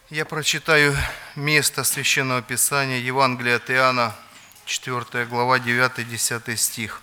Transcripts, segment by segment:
Я прочитаю место Священного Писания, Евангелие от Иоанна, 4 глава, 9-10 стих.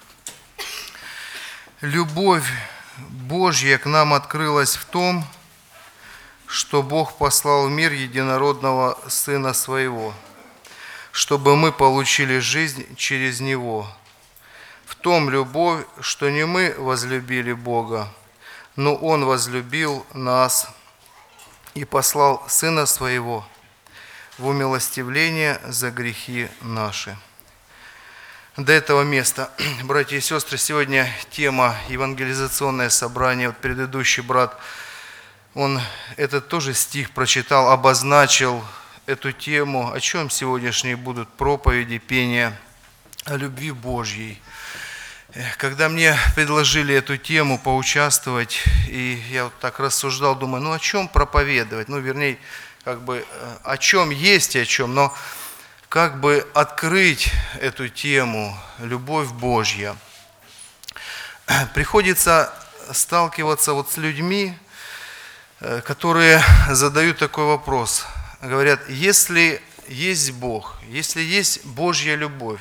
«Любовь Божья к нам открылась в том, что Бог послал в мир единородного Сына Своего, чтобы мы получили жизнь через Него. В том любовь, что не мы возлюбили Бога, но Он возлюбил нас и послал Сына Своего в умилостивление за грехи наши». До этого места, братья и сестры, сегодня тема евангелизационное собрание. Вот предыдущий брат, он этот тоже стих прочитал, обозначил эту тему, о чем сегодняшние будут проповеди, пения, о любви Божьей. Когда мне предложили эту тему поучаствовать, и я вот так рассуждал, думаю, о чем проповедовать? Вернее, о чем есть и о чем, но как бы открыть эту тему, любовь Божья. Приходится сталкиваться с людьми, которые задают такой вопрос. Говорят, если есть Бог, если есть Божья любовь,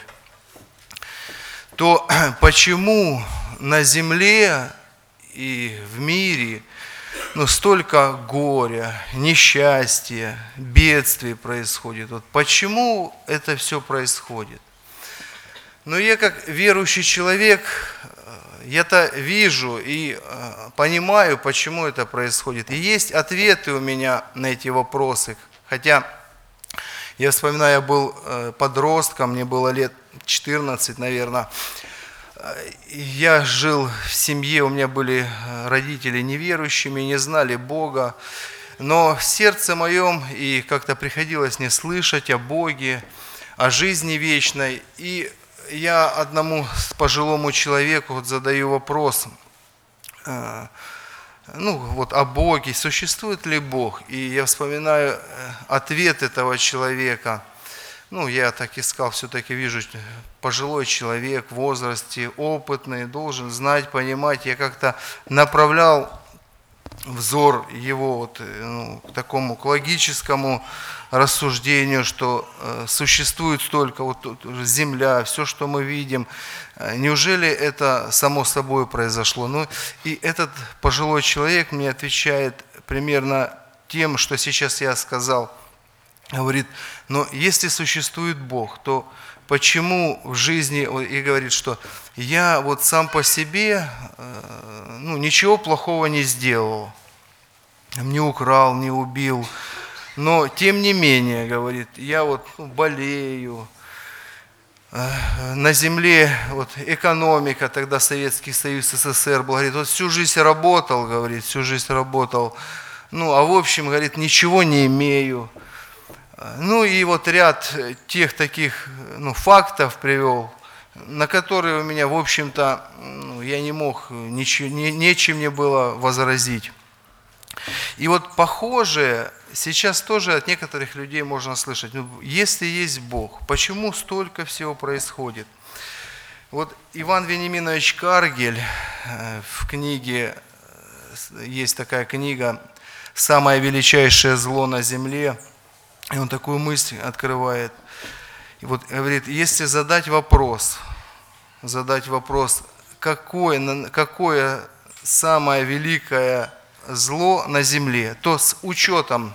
то почему на земле и в мире столько горя, несчастья, бедствий происходит? Почему это все происходит? Я как верующий человек, я-то вижу и понимаю, почему это происходит. И есть ответы у меня на эти вопросы. Хотя я вспоминаю, я был подростком, мне было лет 14, наверное. Я жил в семье, у меня были родители неверующими, не знали Бога. Но в сердце моем и как-то приходилось мне слышать о Боге, о жизни вечной. И я одному пожилому человеку задаю вопрос, о Боге, существует ли Бог? И я вспоминаю ответ этого человека. Я так искал, все-таки вижу, пожилой человек в возрасте, опытный, должен знать, понимать. Я как-то направлял взор его к такому, к логическому рассуждению, что существует столько, земля, все, что мы видим. Неужели это само собой произошло? И этот пожилой человек мне отвечает примерно тем, что сейчас я сказал. Говорит, но если существует Бог, то почему в жизни, и говорит, что я сам по себе ничего плохого не сделал, не украл, не убил, но тем не менее, говорит, я болею, на земле экономика, тогда Советский Союз, СССР был, говорит, всю жизнь работал, говорит, в общем, говорит, ничего не имею. И ряд тех таких фактов привел, на которые у меня, в общем-то, я не мог, нечем мне было возразить. И похоже, сейчас тоже от некоторых людей можно слышать, если есть Бог, почему столько всего происходит? Иван Вениаминович Каргель, в книге, есть такая книга «Самое величайшее зло на земле», и он такую мысль открывает. И говорит, если задать вопрос, какое самое великое зло на земле, то с учетом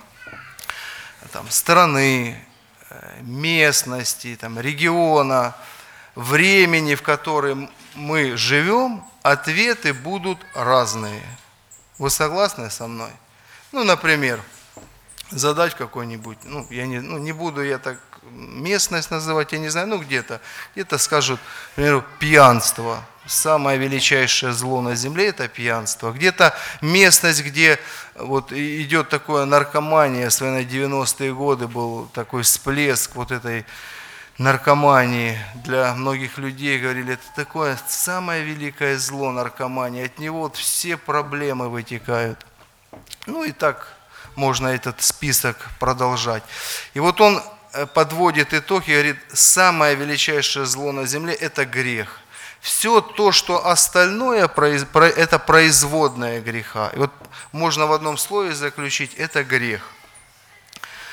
страны, местности, региона, времени, в котором мы живем, ответы будут разные. Вы согласны со мной? Например, задать какой-нибудь, не буду я так местность называть, я не знаю, где-то скажут, к примеру, пьянство. Самое величайшее зло на земле – это пьянство. Где-то местность, где идет такое наркомания, особенно 90-е годы был такой всплеск этой наркомании для многих людей, говорили, это такое самое великое зло наркомания, от него все проблемы вытекают. И так можно этот список продолжать. И он подводит итог и говорит, самое величайшее зло на земле – это грех. Все то, что остальное, это производное греха. И можно в одном слове заключить – это грех.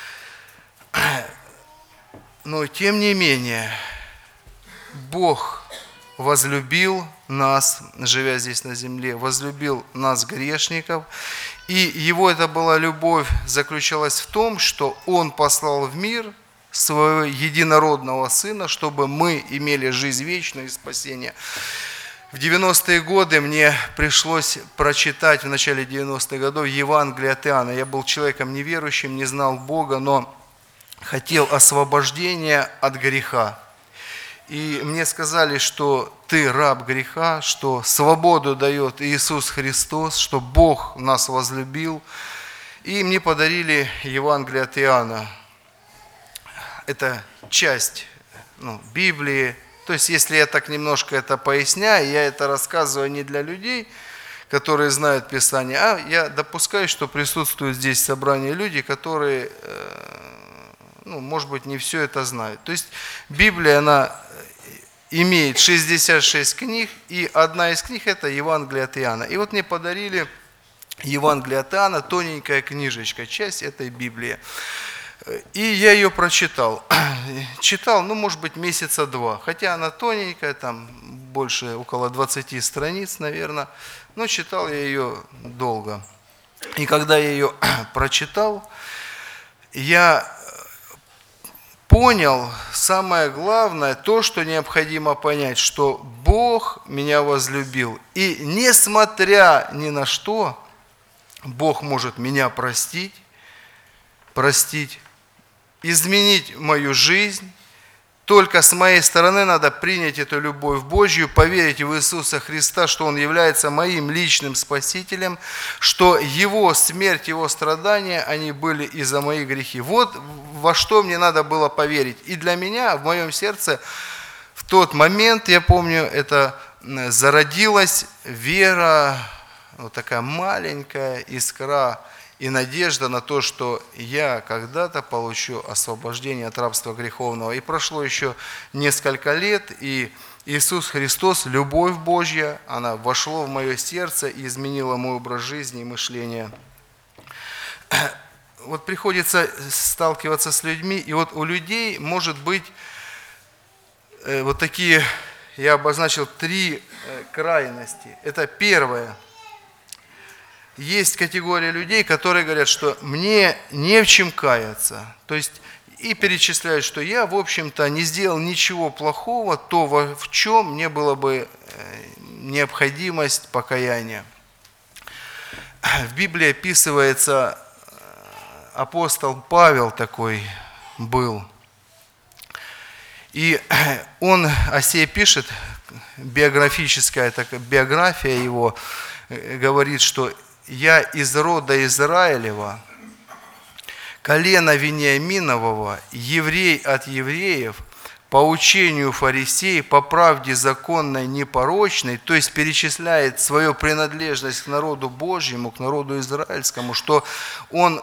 Но тем не менее, Бог возлюбил нас, живя здесь на земле, возлюбил нас, грешников. И Его эта была любовь заключалась в том, что Он послал в мир Своего единородного Сына, чтобы мы имели жизнь вечную и спасение. В 90-е годы мне пришлось прочитать в начале 90-х годов Евангелие от Иоанна. Я был человеком неверующим, не знал Бога, но хотел освобождения от греха. И мне сказали, что ты раб греха, что свободу дает Иисус Христос, что Бог нас возлюбил. И мне подарили Евангелие от Иоанна. Это часть Библии. То есть, если я так немножко это поясняю, я это рассказываю не для людей, которые знают Писание, а я допускаю, что присутствуют здесь в собрании люди, которые, может быть, не все это знают. То есть, Библия, она имеет 66 книг, и одна из книг – это Евангелие от Иоанна. И вот мне подарили Евангелие от Иоанна, тоненькая книжечка, часть этой Библии. И я ее прочитал. Читал, может быть, месяца 2. Хотя она тоненькая, там больше, около 20 страниц, наверное. Но читал я ее долго. И когда я ее прочитал, я понял самое главное, то, что необходимо понять, что Бог меня возлюбил. И несмотря ни на что, Бог может меня простить, изменить мою жизнь. Только с моей стороны надо принять эту любовь Божью, поверить в Иисуса Христа, что Он является моим личным Спасителем, что Его смерть, Его страдания, они были из-за моих грехи. Вот во что мне надо было поверить. И для меня, в моем сердце, в тот момент, я помню, это зародилась вера, вот такая маленькая искра, и надежда на то, что я когда-то получу освобождение от рабства греховного. И прошло еще несколько лет, и Иисус Христос, любовь Божья, она вошла в мое сердце и изменила мой образ жизни и мышления. Вот приходится сталкиваться с людьми, и вот у людей может быть вот такие, я обозначил 3 крайности. Это первое. Есть категория людей, которые говорят, что мне не в чем каяться. То есть и перечисляют, что я, в общем-то, не сделал ничего плохого, то, в чем мне было бы необходимость покаяния. В Библии описывается, апостол Павел такой был. И он о себе пишет, биографическая биография его говорит, что «Я из рода Израилева, колена Вениаминового, еврей от евреев, по учению фарисеев, по правде законной, непорочной», то есть перечисляет свою принадлежность к народу Божьему, к народу израильскому, что он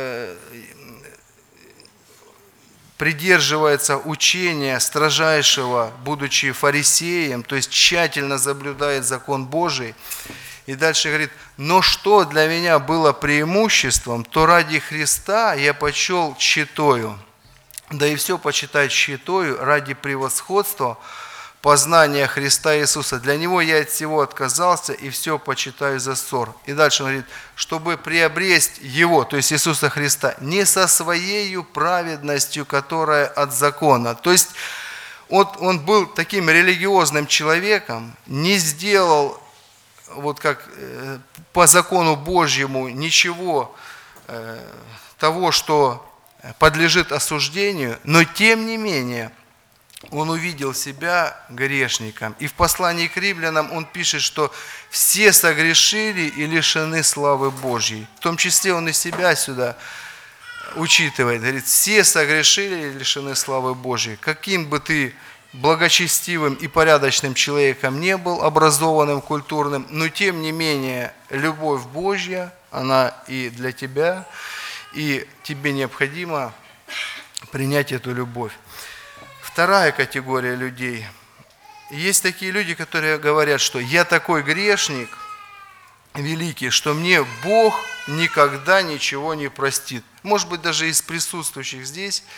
придерживается учения строжайшего, будучи фарисеем, то есть тщательно соблюдает закон Божий. И дальше говорит: «Но что для меня было преимуществом, то ради Христа я почел тщетою, да и все почитать тщетою ради превосходства познания Христа Иисуса. Для Него я от всего отказался и все почитаю за ссор». И дальше он говорит: «Чтобы приобресть Его», то есть Иисуса Христа, «не со своею праведностью, которая от закона». То есть он был таким религиозным человеком, не сделал вот как по закону Божьему ничего того, что подлежит осуждению, но тем не менее он увидел себя грешником. И в послании к римлянам он пишет, что все согрешили и лишены славы Божьей. В том числе он и себя сюда учитывает. Говорит, все согрешили и лишены славы Божьей. Каким бы ты благочестивым и порядочным человеком не был, образованным, культурным, но тем не менее любовь Божья, она и для тебя, и тебе необходимо принять эту любовь. Вторая категория людей. Есть такие люди, которые говорят, что я такой грешник великий, что мне Бог никогда ничего не простит. Может быть, даже из присутствующих здесь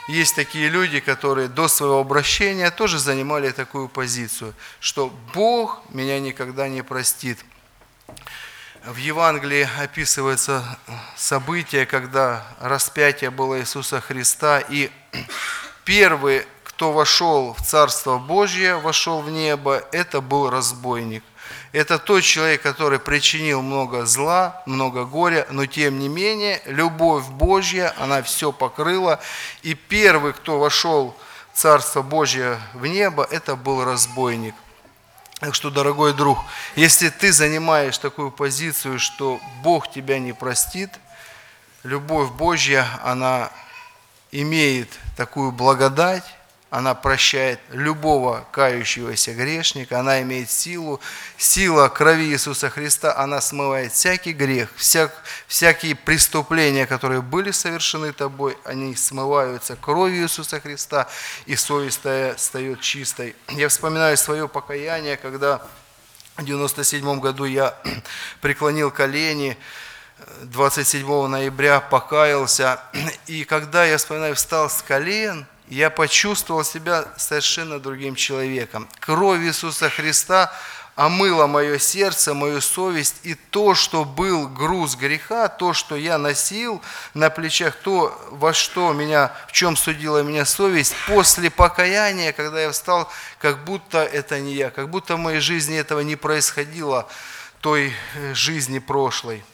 есть такие люди, которые до своего обращения тоже занимали такую позицию, что Бог меня никогда не простит. В Евангелии описывается событие, когда распятие было Иисуса Христа, и первый, кто вошел в Царство Божье, вошел в небо, это был разбойник. Это тот человек, который причинил много зла, много горя, но тем не менее, любовь Божья, она все покрыла. И первый, кто вошел в Царство Божье в небо, это был разбойник. Так что, дорогой друг, если ты занимаешь такую позицию, что Бог тебя не простит, любовь Божья, она имеет такую благодать, она прощает любого кающегося грешника, она имеет силу. Сила крови Иисуса Христа, она смывает всякий грех, всякие преступления, которые были совершены тобой, они смываются кровью Иисуса Христа, и совесть стает чистой. Я вспоминаю свое покаяние, когда в 1997 году я преклонил колени, 27 ноября покаялся, и когда я вспоминаю, встал с колен, я почувствовал себя совершенно другим человеком. Кровь Иисуса Христа омыла мое сердце, мою совесть, и то, что был груз греха, то, что я носил на плечах, то, в чем судила меня совесть, после покаяния, когда я встал, как будто это не я, как будто в моей жизни этого не происходило, той жизни прошлой.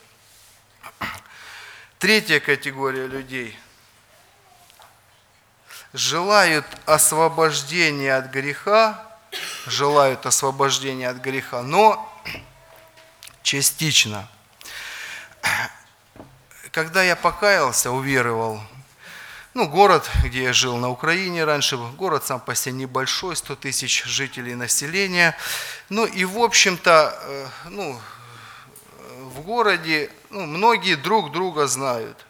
Третья категория людей – желают освобождения от греха, но частично. Когда я покаялся, уверовал, город, где я жил на Украине раньше, город сам по себе небольшой, 100 тысяч жителей населения, и в общем-то, в городе многие друг друга знают.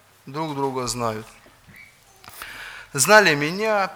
Знали меня.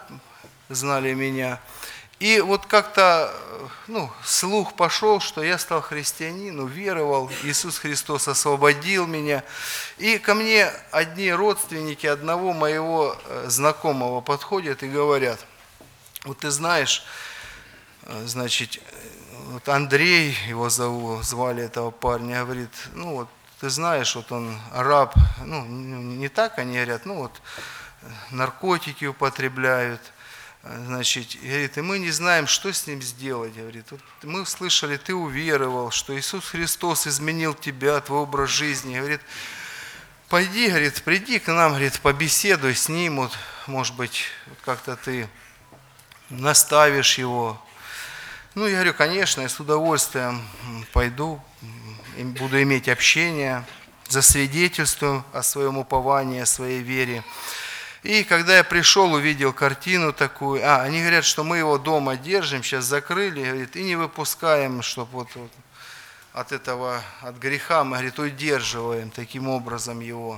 И вот как-то, слух пошел, что я стал христианином, веровал, Иисус Христос освободил меня. И ко мне одни родственники одного моего знакомого подходят и говорят: вот ты знаешь, значит, вот Андрей, его звали этого парня, говорит, ты знаешь, вот он раб, не так они говорят, наркотики употребляют, значит, говорит, и мы не знаем, что с ним сделать, говорит, вот мы слышали, ты уверовал, что Иисус Христос изменил тебя, твой образ жизни, говорит, пойди, говорит, приди к нам, говорит, побеседуй с ним, вот, может быть, как-то ты наставишь его. Я говорю, конечно, я с удовольствием пойду, буду иметь общение, засвидетельствую о своем уповании, о своей вере. И когда я пришел, увидел картину такую, они говорят, что мы его дома держим, сейчас закрыли, говорит, и не выпускаем, чтобы от греха, мы, говорит, удерживаем таким образом его.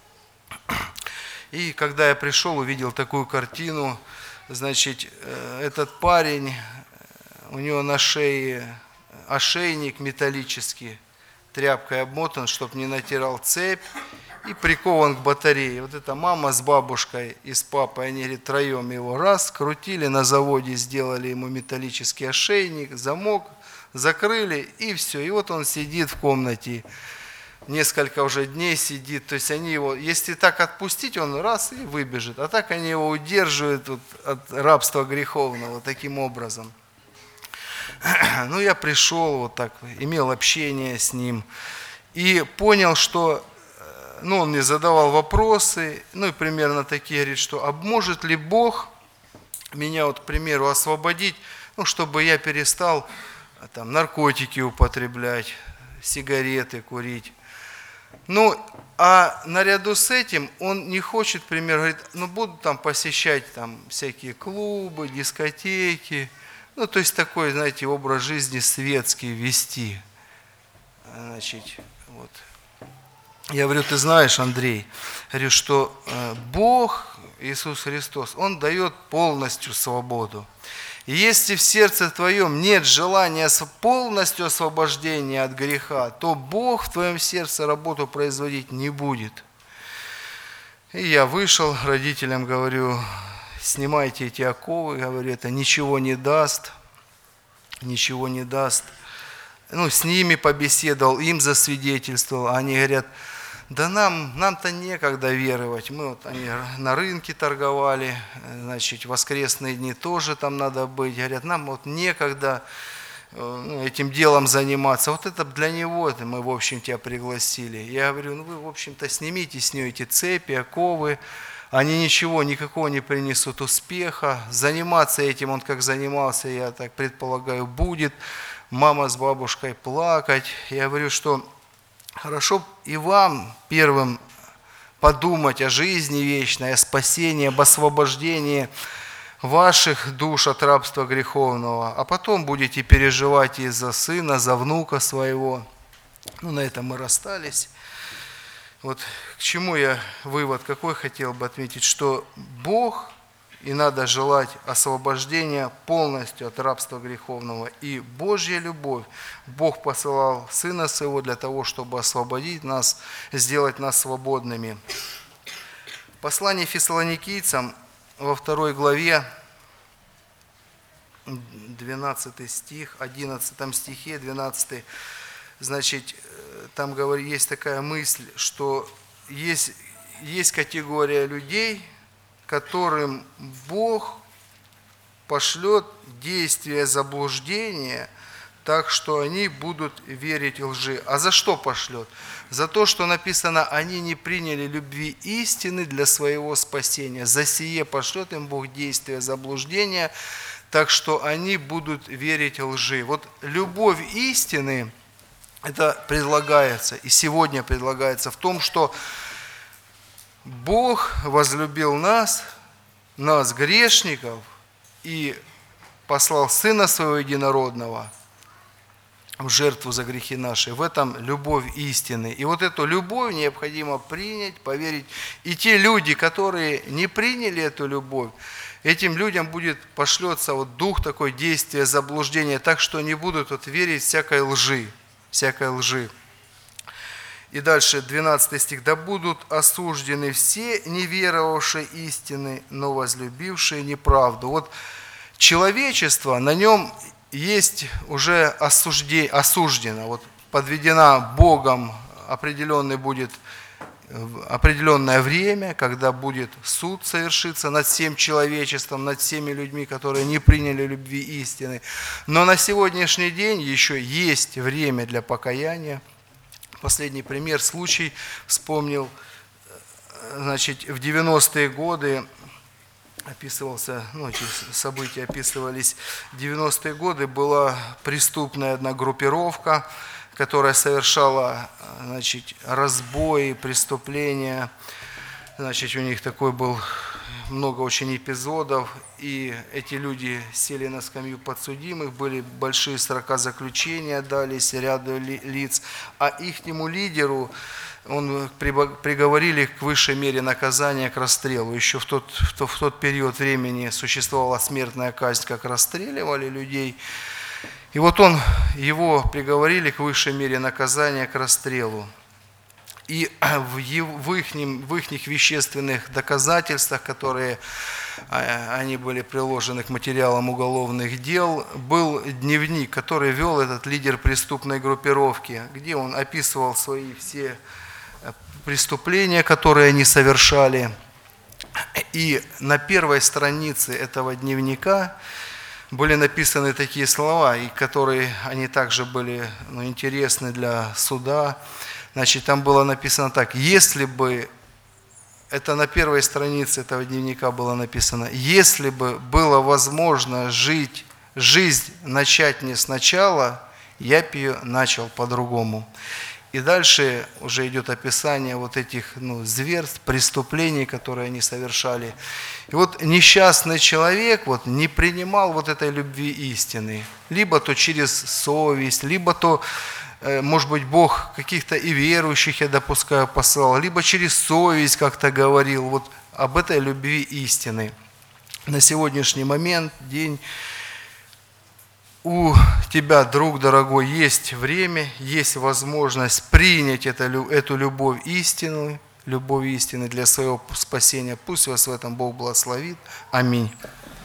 И когда я пришел, увидел такую картину, значит, этот парень, у него на шее ошейник металлический, тряпкой обмотан, чтобы не натирал цепь, и прикован к батарее. Вот эта мама с бабушкой и с папой, они, говорит, троем его крутили, на заводе сделали ему металлический ошейник, замок, закрыли, и все. И вот он сидит в комнате, несколько уже дней сидит. То есть они его, если так отпустить, он и выбежит. А так они его удерживают от рабства греховного таким образом. Я пришел, вот так, имел общение с ним и понял, что он мне задавал вопросы, и примерно такие, говорит, что может ли Бог меня, к примеру, освободить, чтобы я перестал наркотики употреблять, сигареты курить. А наряду с этим он не хочет, к примеру, говорит, буду посещать всякие клубы, дискотеки, то есть такой, знаете, образ жизни светский вести. Значит, вот. Я говорю, ты знаешь, Андрей, говорю, что Бог, Иисус Христос, Он дает полностью свободу. И если в сердце твоем нет желания полностью освобождения от греха, то Бог в твоем сердце работу производить не будет. И я вышел, родителям говорю, снимайте эти оковы, говорю, это ничего не даст, ничего не даст. Ну, с ними побеседовал, им засвидетельствовал, они говорят, да нам-то некогда веровать, они на рынке торговали, значит, воскресные дни тоже там надо быть, говорят, нам вот некогда этим делом заниматься, вот это для него это мы, в общем, тебя пригласили. Я говорю, вы, в общем-то, снимите с нее эти цепи, оковы, они никакого не принесут успеха, заниматься этим он как занимался, я так предполагаю, будет, мама с бабушкой плакать. Я говорю, что хорошо и вам первым подумать о жизни вечной, о спасении, об освобождении ваших душ от рабства греховного, а потом будете переживать и за сына, за внука своего. На этом мы расстались. Вот к чему я вывод какой хотел бы отметить, что Бог, и надо желать освобождения полностью от рабства греховного. И Божья любовь, Бог посылал Сына Своего для того, чтобы освободить нас, сделать нас свободными. Послание Фессалоникийцам во 2 главе, 12 стих, 11 стихе, 12, значит, там есть такая мысль, что есть категория людей, которым Бог пошлет действие заблуждения, так что они будут верить лжи. А за что пошлет? За то, что написано, они не приняли любви истины для своего спасения. За сие пошлет им Бог действие заблуждения, так что они будут верить лжи. Вот любовь истины, это предлагается, и сегодня предлагается в том, что Бог возлюбил нас, грешников, и послал Сына Своего Единородного в жертву за грехи наши. В этом любовь истины. И вот эту любовь необходимо принять, поверить. И те люди, которые не приняли эту любовь, этим людям пошлется дух такой действия заблуждения, так что они будут верить всякой лжи. И дальше 12 стих. «Да будут осуждены все неверовавшие истины, но возлюбившие неправду». Вот человечество, на нем есть уже осуждено, подведена Богом определенное время, когда будет суд совершиться над всем человечеством, над всеми людьми, которые не приняли любви истины. Но на сегодняшний день еще есть время для покаяния. Последний пример, случай вспомнил, значит, в 90-е годы описывался, эти события описывались, в 90-е годы была преступная одна группировка, которая совершала, значит, разбои, преступления, значит, у них такой был много очень эпизодов, и эти люди сели на скамью подсудимых, были большие срока заключения, дались ряду лиц, а ихнему лидеру приговорили к высшей мере наказания, к расстрелу. Еще в тот период времени существовала смертная казнь, как расстреливали людей. И его приговорили к высшей мере наказания, к расстрелу. И в их вещественных доказательствах, которые они были приложены к материалам уголовных дел, был дневник, который вел этот лидер преступной группировки, где он описывал свои все преступления, которые они совершали. И на первой странице этого дневника были написаны такие слова, и которые они также были интересны для суда. Значит, там было написано так: если бы, это на первой странице этого дневника было написано, если бы было возможно жизнь начать не сначала, я бы ее начал по-другому. И дальше уже идет описание этих зверств, преступлений, которые они совершали. И несчастный человек не принимал этой любви истины. Либо то через совесть, либо то, может быть, Бог каких-то и верующих, я допускаю, послал, либо через совесть как-то говорил об этой любви истины. На сегодняшний момент, день, у тебя, друг дорогой, есть время, есть возможность принять эту любовь истинную, любовь истины для своего спасения. Пусть вас в этом Бог благословит. Аминь.